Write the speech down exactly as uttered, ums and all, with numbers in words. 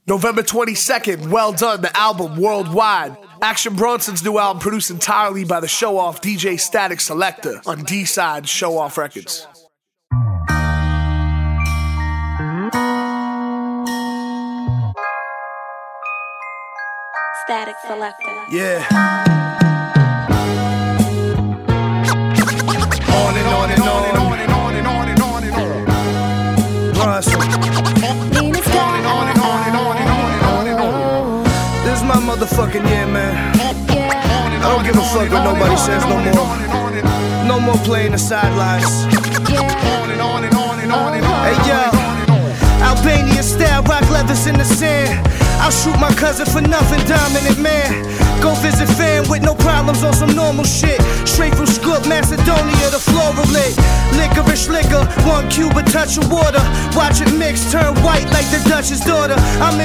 November twenty-second, Well Done, the album worldwide. Action Bronson's new album produced entirely by the Show-Off D J Static Selector on D-Side Show-Off Records. Static Selector. Yeah. On and on and on and on and on and on and on and on. Bronson. This is my motherfucking year, man. I don't give a fuck what nobody says no more. No more playing the sidelines. Hey yo, Albania style, rock leathers in the sand. I'll shoot my cousin for nothing, dominant man. Go visit fam with no problems on some normal shit. Straight from Skop, Macedonia, the floral lit. Licorice liquor, one cube, a touch of water. Watch it mix, turn white like the Dutch's daughter. I'm in